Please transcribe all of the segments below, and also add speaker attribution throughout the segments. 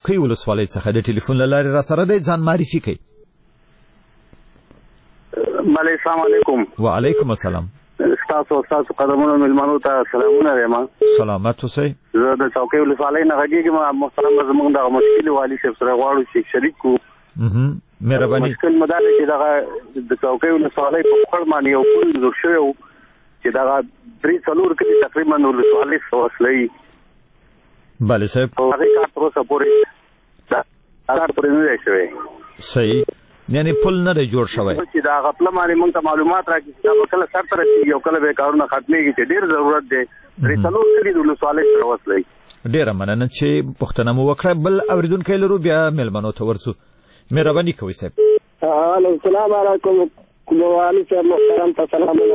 Speaker 1: کوي ولسوالۍ څخه د ټلیفون له لارې را سره دی، ځان معرفي کړئ.
Speaker 2: بله، السلام علیکم.
Speaker 1: وعلیکم السلام.
Speaker 2: تاسو قدمونو ملمنو ته سلامونه وایم.
Speaker 1: سلامت اوسئ.
Speaker 2: زه د چوکۍ ولسوالۍ نه غږیږم. محترم زموږ دغه مشکل والي صاحب سره غواړو چې شریک کو.
Speaker 1: مهرباني.
Speaker 2: مشکل مدا چې دغه د چوکۍ ولسوالۍ په خپل باندې یو پل جوړ شوی و چې دغه 3-4 کلی تقریبا ولسوالۍ وصلوي.
Speaker 1: بله صاحب.
Speaker 2: هغه کار تر اوسه پورې نه دی شوی.
Speaker 1: صحیح، یعنی پل نه دی جوړ شوی
Speaker 2: چې دا غفله باندې موږ ته معلومات راکړي چې دا کله سر ته رسېږي او کله به کارونه ختمېږي چې ډېر ضرورت دی 3-4 کلي د ولسوالۍ سره وصلوي.
Speaker 1: ډېره مننه چې پوښتنه مو وکړه. بل اورېدونکی لرو، بیا مېلمنو ته ورځو. مهرباني کوئ صاحب.
Speaker 2: السلام علیکم. والي صاحب محترم ته سلامونه.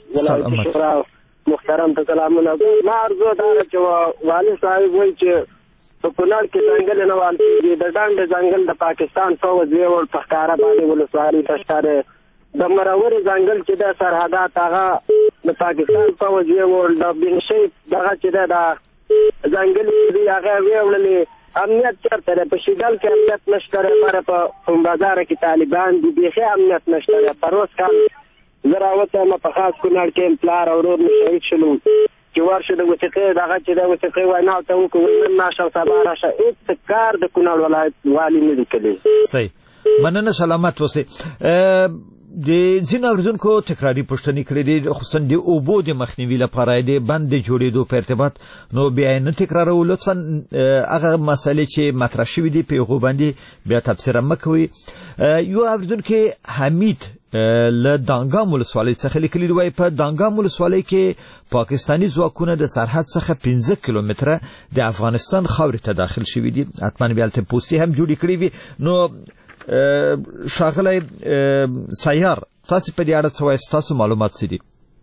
Speaker 2: محترم ته سلامونه. ما ارزو دا چې والي صاحب وایي چې په کونړ کې ځنګل نه وال کېږي. د ډنډ ځنګل د پاکستان پوځ ویول په ښکاره باندې ولسوالۍ ته ښکاره. د مرورې ځنګل چې د سرحدات هغه د پاکستان پوځ ویول. د بنشي دغه چې د ځنګل دی هغه ویوللې. امنیت چرته ده؟ په شیدل کې امنیت نشته. په بازار کې طالبان دي، بیخي امنیت نشته. پر اوس کال زه راوتم په خاص کونړ کې پلار او ورور مې شهید شولو چې ورشه د وثیقې دغه چې د وثیقې وینا ته وکړو نن ناشه او سبا راشه. هېڅ کار د کونړ ولایت والي نه دی کړی.
Speaker 1: صحیح، مننه، سلامت اوسئ. د ځینو اورېدونکو تکراري پوښتنې کړې دي، خصوصا د اوبو د مخنیوي لپاره د بند د جوړېدو په ارتباط. نو بیا یې نه تکراروو، لطفا هغه مسئلې چې مطرح شوي دي په هغو باندې بیا تبصره مه کوئ. یو اورېدونکی حمید له دانګام ولسوالۍ څخه لیکلي دي، وایي په دانګام ولسوالۍ کې پاکستاني ځواکونه د سرحد څخه 15 کیلومتره د افغانستان خاورې ته داخل شوي دي. حتما بیا هلته پوستې هم جوړې کړې وي. نو ښاغلی سیار، تاسو په دې اړه څه وایئ؟ ستاسو معلومات څه دي؟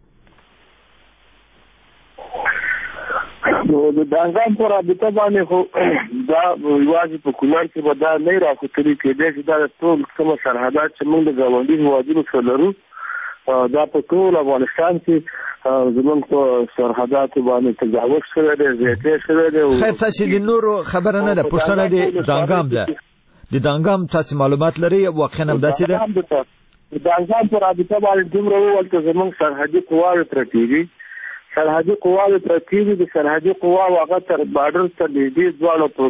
Speaker 3: د دانګام په رابطه باندې خو دا یوازې په کونړ کې به دا نه راښکلي کېدی چې دا د ټول کومه سرحدات چې موږ د ګاونډي هېوادونو سره لرو دا په ټول افغانستان کې زموږ په سرحداتو باندې تجاوز شوی دی، زیاتی شوی دی.
Speaker 1: خیر، تاسو د نورو خبره نه ده، پوښتنه د دانګام ده. د دانګام تاسو معلومات لرئ؟ واقعا هم داسې ده؟
Speaker 3: د دانګام په رابطه باندې دومره وویل چې زموږ سرحدي قواوې پرتې دي. سرحدي قواوې پرتې دي. د سرحدي قواو هغه تر بارډر ته نږدې دواړو په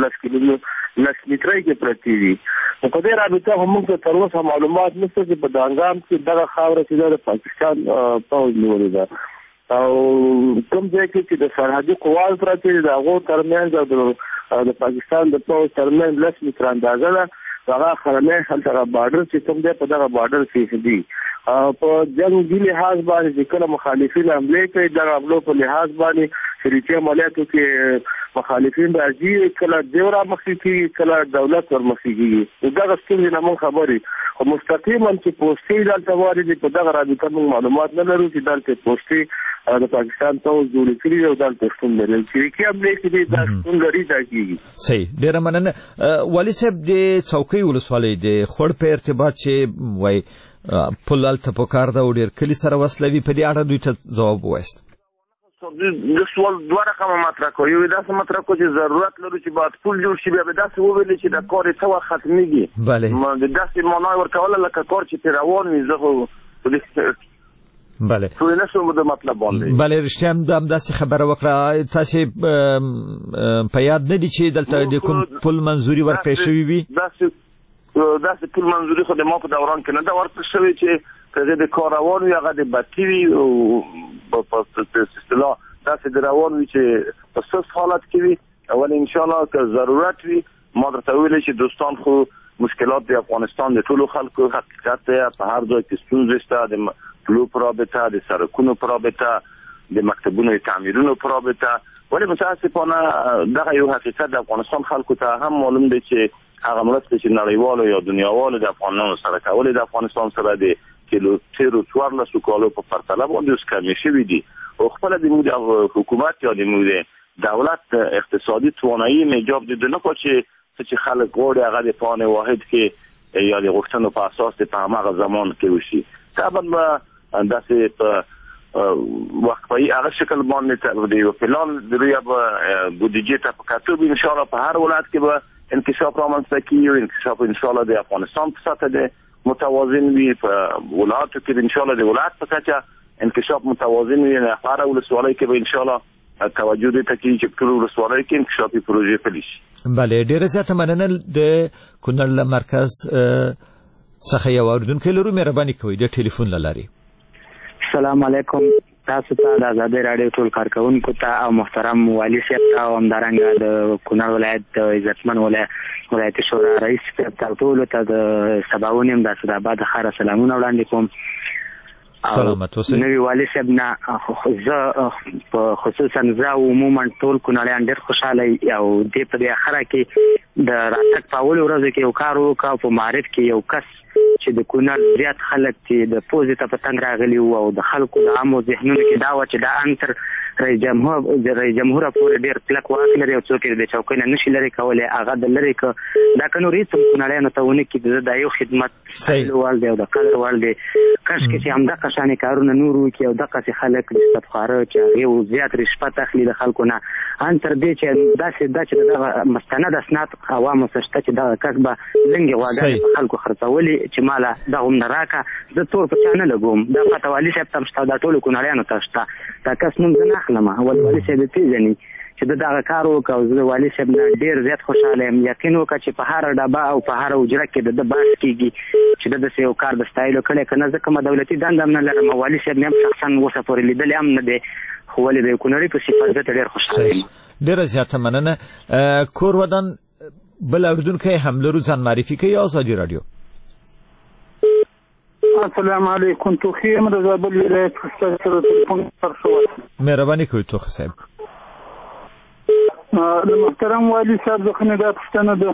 Speaker 3: 10 مترۍ کې پرتې دي. نو په دې رابطه هم موږ ته تر اوسه معلومات نشته چې په دانګام کې دغه خاوره چې د پاکستان پوځ نیولې ده او کوم ځای کې چې د سرحدي قواو پرتې دي د هغو ترمنځ او د پاکستان د پوځ ترمنځ 10 متره اندازه ده. هغه خرمه هلته بارډر چې کوم دی په دغه بارډر کې دي. په جنګي لحاظ باندې چې کله مخالفین حمله کوي دغه حملو په لحاظ باندې شریکي عملیاتو کې مخالفین راځي، کله دیو را مخکې کېږي، کله دولت ورمخکې کېږي. دغه ستونزې نه موږ خبرې خو مستقیما چې پوستې دلته واردې په دغه رابطه موږ معلومات نه لرو چې دلته پوستې د پاکستان پوځ جوړې کړي او دلته شتون لري. شریکي حملې کې دا شتون لري دا کېږي.
Speaker 1: صحیح، ډېره مننه. والي صاحب، د څوکۍ ولسوالۍ د خوړ په ارتباط چې وایي پل هلته په کار ده او ډېر کلي سره وصلوي، په دې اړه دوی ته ځواب ووایست.
Speaker 4: د سوال دوه رقمه مطرح کوي. یو داسې مطرح کوي چې ضرورت لرو چې باید پل جوړ شي، بیا به داسې وویلې چې د کار څه وخت ختمېږي.
Speaker 1: بله،
Speaker 4: د داسې معنا یې ورکوله لکه کار چې پرې روان وي. زه خو
Speaker 1: بله
Speaker 4: پوه نه شوم د مطلب باندې.
Speaker 1: بله، رښتیا هم همداسې خبره وکړه. تاسې په یاد نه دي چې دلته د کوم پل منظوري ورکړی شوي وي؟
Speaker 4: داسې پل منظوري خو د ما په دوران کې نه ده ورکړل شوې چې که د کار روان وي هغه د بطي وي او په اصطلاح داسې د روان وي چې په سست حالت کې وي. اول انشاءالله که ضرورت وي ما درته ویلی چې دوستان خو مشکلات د افغانستان د ټولو خلکو حقیقت دی. په هر ځای کې ستونزې شته، د پلو په رابطه، د سړکونو په رابطه، د مکتبونو د تعمیرونو په رابطه. ولې متاسفانه دغه یو حقیقت د افغانستان خلکو ته هم معلوم دی چې هغه مرستې چې نړیوالو یا دنیاوالو د افغانانو سره کولې د افغانستان سره د تیرو 14 کالو په پرتله باندې اوس کمې شوي دي. او خپله د موږ حکومت یا د موږ دولت اقتصادي توانایي ایجاب دي نه کو چې خلک غواړي هغه د پلان واحد کې یا د غوښتنو په اساس په هغه زمان کې وشي. طبعا داسې په وقفي هغه شکل باندې د یو پلان د رویا بودیجې ته په کتو به ان شاء الله په هر ولایت کې به انکشاف رامنځته کیږي او انکشاف ان شاء الله د افغانستان په سطح د متوازن وي په ولایتو کې ان شاء الله د ولایت په کچه انکشاف متوازن وي نه هر ولسوالۍ کې به ان شاء الله توجه دې ته کیږي چې ټول ولسوالۍ کې انکشافي پروژې پلي شي.
Speaker 1: بله ډیره زیاته مننه. د کونړ له مرکز څخه یو اوریدونکی لرو، مهرباني کوئ د ټلیفون له لارې.
Speaker 5: السلام علیکم تاسو ته د آزادۍ راډیو ټول کارکونکو ته او محترم والي صاحب ته او همدارنګه د کونړ ولایت د عزتمن ولایت شورا رئیس ته ټولو ته د سباوون یم د اسداباد ښار سلامونه وړاندې کوم.
Speaker 1: سلامت اوسئ.
Speaker 5: نوی والي صاحب نه زه خصوصا زه عموما ټول کونړیان ډېر خوشحاله او دې په دې اخره کې د راتګ په اولو ورځو کې یو کار وکړ په معرف کې یو کس چې د کونړ زیات خلک چې د پوزې ته په تنګ راغلي وو او د خلکو د عامو ذهنونو کې دا وه چې دا انتر رئیس جمهور پورې ډېر کلک واک لري او څوک یې د چوکۍ نه نشي لرې کولی، هغه د لرې که دا که نور هېڅ هم کونړیانو ته ونه کړي دا یو خدمت ستایلو وړ دی او د قدر وړ دی. کاشکې چې همدغه شانې کارونه نور وکړي او دغسې خلک رشوتخواره چې هغې زیات رشوت اخلي د خلکو نه انتر دې چې داسې ده چې دغه مستند اسناد عوامو څه شته چې دغه کس به لنګې غواګانې په خلکو خرڅولي چې ماله دغه هم نه راکړه زه تور په چا نه لګوم. دا پته والي صاحب ته هم شته، دا ټولو کونړیانو ته شته. دا کس نوم زه نه اخلم، والي صاحب یې پېژني چې د دغه کار وکړه او زه والي صاحب نه ډېر زیات خوشحاله یم. یقین وکړه چې په هره ډبه او په هره حجره کې د بحث کېږي چې د داسې یو کار د ستایلو کړی که نه. زه کومه دولتي دنده هم نه لرم او والي صاحب مې هم شخصا اوسه پورې لیدلی هم نه دی، خو ولې د یو کونړي په صفت زه ته ډېر خوشحاله یم.
Speaker 1: ډېره زیاته مننه. کور ودان بل اوریدونکی هم لرو، ځان معرفي کوي. ازادي راډیو.
Speaker 6: السلام علیکم. توخی یم د زابل ولایت څخه سره تلیفون پر شو.
Speaker 1: مهرباني کوئ توخی صاحب.
Speaker 6: د محترم والي صاحب څخه دا پوښتنه ده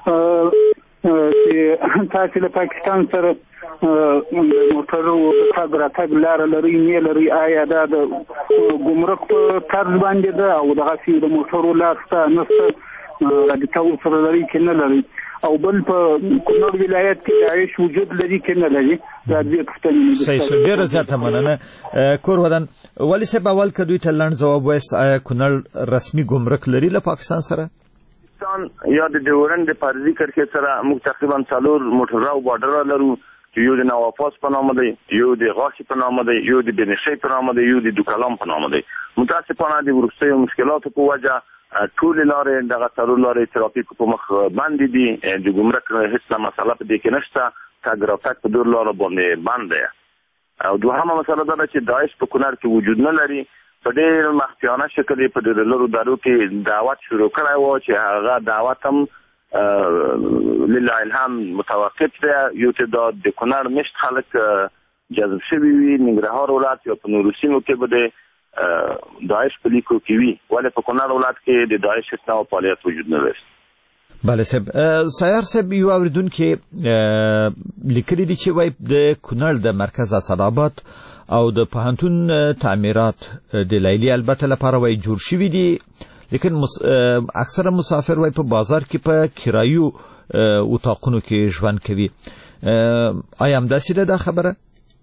Speaker 6: چې تاسو له پاکستان سره د موټرو تګ راتګ لاره لري نه لري، آیا دا د ګمرک په طرز باندې ده او دغسې د موټرو لار شته نشته رابطه ورسره لري که نه لري، او بل په کونړ ولایت کې داعش وجود لري که نه لري؟ دا دوې پوښتنې.
Speaker 1: صحیح شو، ډېره زیاته مننه. کور ودان والي صاحب اول که دوی ته لنډ ځواب وایست، آیا کونړ رسمي ګمرک لري له پاکستان سره؟
Speaker 4: یا د ډیورنډ د فرضي کرښې سره موږ تقریبا 4 موټراو بارډر لرو، یو د نوافاس په نامه دی، یو د غاشي په نامه دی، یو د بنشي په نامه دی، یو د دوکلام په نامه دی. متاسفانه د وروستیو مشکلاتو په وجه ټولې لارې دغه 4 لارې ترافیک په مخ باندې دي، د ګمرک هیڅ مسله په دې کې نشته، تګ راتګ په 2 لارو باندې بند دی. او دوهمه مسله دا ده چې داعش په کونړ کې وجود نه لري. په ډېر مخفیانه شکل یې په ډېرو لرو دارو کې دعوت شروع کړی و چې هغه دعوت هم لله الحمد متوقف دی. یو تعداد د کونړ مشت خلک جذب شوي وي، ننګرهار ولایت یا په نورو سیمو کې به د داعش په لیکو کې وي، ولې په کونړ ولایت کې د داعش هیڅ ډول فعالیت وجود نه لري.
Speaker 1: بله صاحب. سیار صاحب یو اوریدونکی لیکلي دي چې وایي د کونړ د مرکز اسداباد او د پوهنتون تعمیرات د لیلي البته لپاره وایي جوړ شوي دي، لیکن اکثره مسافر وایي په بازار کې په کرایو اتاقونو کې ژوند کوي. آیا همداسې ده دا خبره؟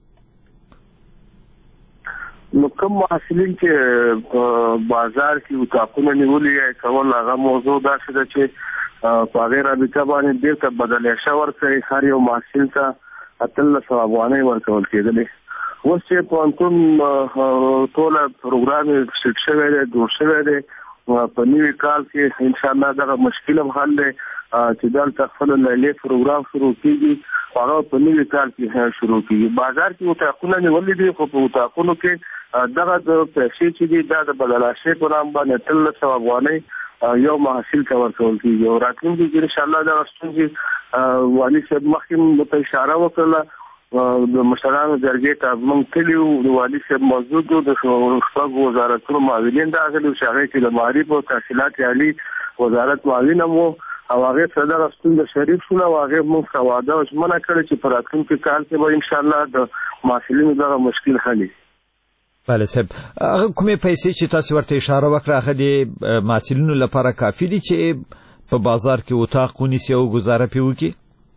Speaker 3: نو کوم محصلین چې په بازار کې اتاقونه نیولي یا کول، هغه موضوع داسې ده چې په هغې رابطه باندې بیرته بدلیشه ورکوي. هر یو محصل ته 1300 افغانۍ ورکول کېدلې. اوس چې پوهنتون ټوله پروګرام یې سیټ شوی دی، جوړ شوی دی، په نوي کال کې انشاءالله دغه مشکل هم حل دی چې دلته خپل لیلې پروګرام شروع کېږي، هغه په نوي کال کې شروع کېږي. بازار کې اتاقونه نیولي دي، خو په اتاقونو کې دغه د پیسې چې دي دا د بدلاشۍ په نام باندې 1300 افغانۍ یو محصل ته ورکول کېږي. او راتلونکي کې انشاءالله دغه ستونزې والي صاحب مخکې ورته اشاره وکړله، د مشرانو جرګې ته موږ تللي وو، د والي صاحب موجود وو، د شپږو وزارتونو معاونین راغلي وو چې هغې کې د معارف او تحصیلات عالي وزارت معاون هم وو، او هغې سره دغه ستونزه شریک شوله او هغې موږ ته وعده او ژمنه کړې چې په راتلونکي کال کې به انشاءالله د محصلینو دغه مشکل حل شي.
Speaker 1: بله صاحب. هغه کومې پیسې چې تاسو ورته اشاره وکړه هغه د محصلینو لپاره کافي دي چې په بازار کې اتاق ونیسي او ګزاره پرې وکړي؟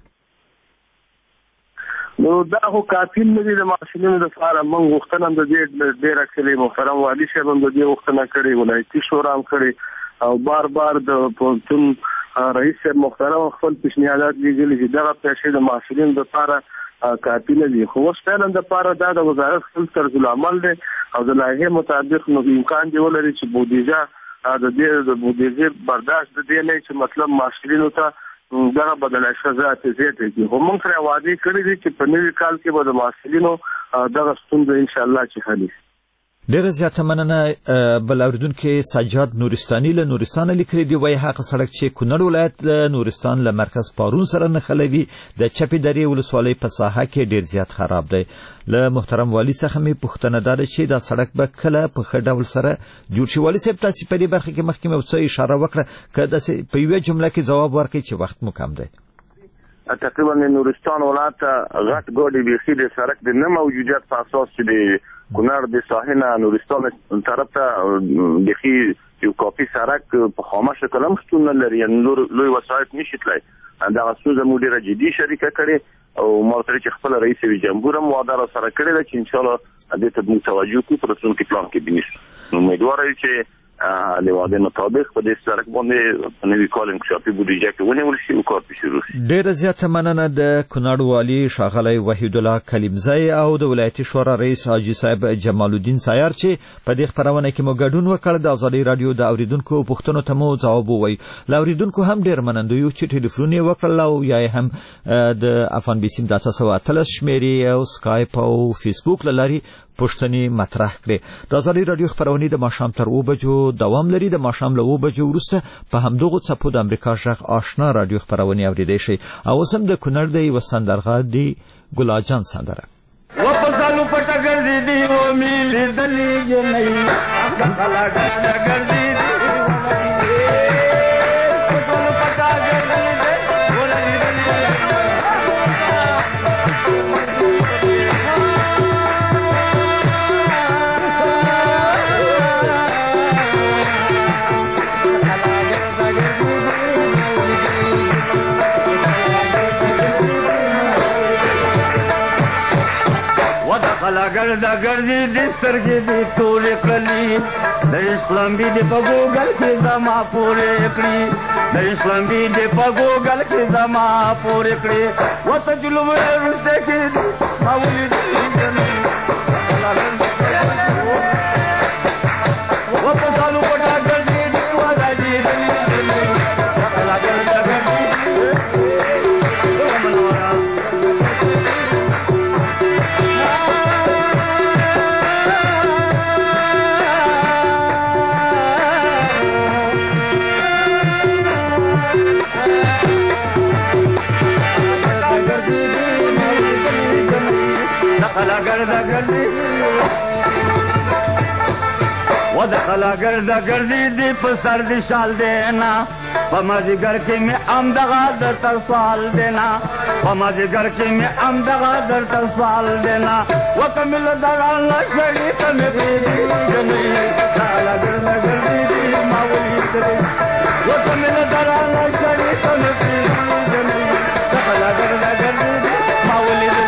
Speaker 3: نو دا خو کافي نه دي د محصلینو لپاره. موږ غوښتنه هم د دې ډېره کړې، محترم والي صاحب هم د دې غوښتنه کړې، ولایتي شورا هم کړې، او بار بار د پوهنتون رئیس محترم خپل پیشنهادات لیږلي چې دغه پیسې د محصلینو لپاره کافي نه دي، خو اوس فعلا دپاره دا د وزارت خپل طرز العمل دی او د لایحې مطابق نو امکان دی ولري چې بودیجه د بودیجې برداشت د دې نه چې مطلب محصلینو ته دغه بدل اشغالات زیاتې دي. خو موږ سره وعده کړې دي چې په نوي کال کې به د محصلینو دغه ستونزه ان شاء الله چې حل شي.
Speaker 1: ډیره زیاته مننه. بل اوریدونکو سجاد نورستاني له نورستان لیکلي دی وایي هغه سړک چې کونړ ولایت له نورستان له مرکز پارون سره نښلوي د چپې درې ولسوالۍ په ساحه کې ډیر زیات خراب دی. له محترم والی څخه مې پوښتنه ده چې دا سړک به کله په ښه ډول سره جوړ شي. والی صاحب تاسو په دې برخه کې مخکې مې څه اشاره وکړه که داسې په یوه جمله کې ځواب ورکړئ چې وخت مو کم دی.
Speaker 4: تقریبا نورستان ولایت غټ ګاډي بيخي د سړک د نه موجودیت په اساس چې د کونړ د ساحل نورستان طرف ته بيخي یو کاپي سړک په خامه شکل هم شتون لري، لوی وسایط نشي تلای. دا څه زموږ ډیره جدي شریکه کړي او مرتضی چې خپل رئیس جمهور هم وعده را سره کړی ده چې ان شاء الله دې ته موږ توجه کوو په رسون کې پلان کې بنیش. امیدوار یم چې له وعده مطابق په دې سړک باندې په نوي کال انکشافي بودیجه کې ونیول شي او کار پیل شروع شي.
Speaker 1: ډیره زیاته مننه د کونړ والي ښاغلی وحید الله کلیمزی او د ولایتي شورا رئیس حاجي صاحب جمال الدین سایار چې په دې خبرونه کې مو ګډون وکړ. د ازادي رادیو د اوریدونکو پوښتنو ته مو ځواب ووایي. له اوریدونکو هم ډیر مننه یو چې ټلیفون یې وکړل او یا هم د افغان بیسیم د 913 شمیرې او سکایپ او فیسبوک لاري پوښتنې مطرح کړې. د ازادي رادیو خبرونه د ماښام تر 2 بجو دوام لري. د ماښام له 2 بجو وروسته په همدغه څپو د امریکا غږ آشنا رادیو خبرونه اوریدئ شي. او سم د کونړ د یو سندرغه دی ګلاجان سندره
Speaker 7: وپسالو پټګر دي او مې دلې جنې خلا ډګر دي خلا ګرځا ګرځي د سترګې د ټولې کړلې د اسلام بي د پګوګل کې زما پورې کړې د اسلام بي د پګوګل کې زما پورې کړې وته جلوم ورسته کې ماولي دې وته چالو پټا ګرځي د وادي خلا ګرځا ګرځي ودخلا ګرځا ګرځي دی په سر دی شال دینا په مازیګر کې مې امدغه درته سوال دینا په مازیګر کې مې امدغه درته سوال دینا وکمل درال شریف مې پیږي خلا ګرځا ګرځي دی ماولي ترې وکمل درال شریف مې پیږي خلا ګرځا ګرځي دی ماولي ترې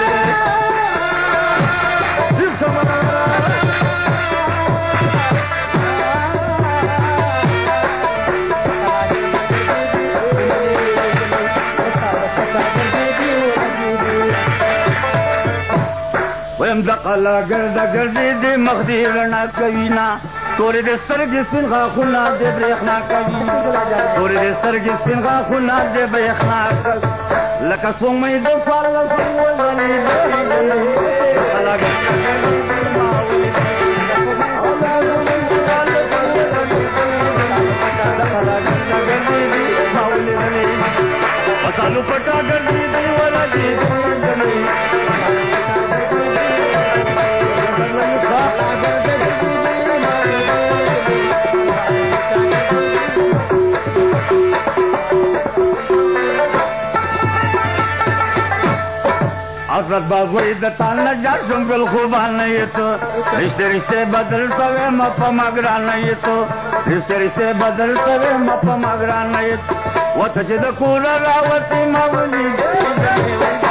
Speaker 7: ویم دقلا ګرځا ګرځي د مخدي رڼا کوي نا تورې د سترګې سپین غاښونه د برېښنا کوي تورې د سترګې سپین غاښونه د برېښنا کوي لکه سومې د فارغ ولې دقلا پسالو پټا ګرځي دی ولا دي حضرت باغوی د تان نجار شم گل خوبان یہ تو رشتے رشتے بدل سوے مپا مگران یہ تو رشتے رشتے بدل سوے مپا مگران یہ تو وتجد کورا راوتی مولي